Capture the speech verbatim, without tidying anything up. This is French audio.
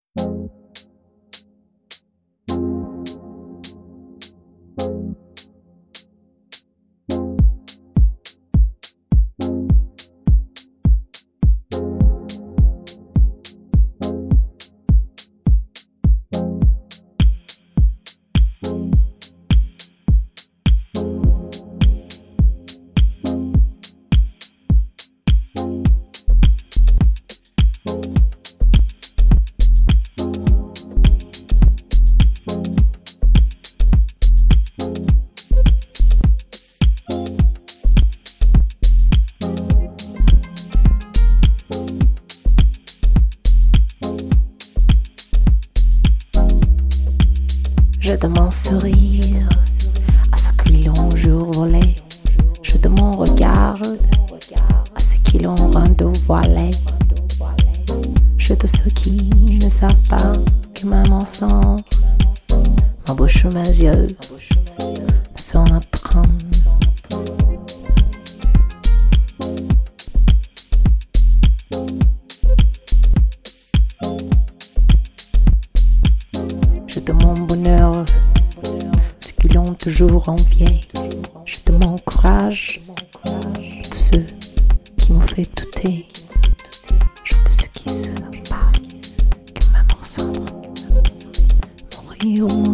Je de mon sourire à ceux qui l'ont jour volé, je de mon regard à ceux qui l'ont rendu voilé, je de ceux qui ne savent pas que ma mensonge, ma bouche et mes yeux ne sont à prendre. Je de mon bonheur, ceux qui l'ont toujours envié. Je de mon courage, de ceux qui m'ont fait douter. Je de ceux qui se battent, que ma mort cendre, mourir au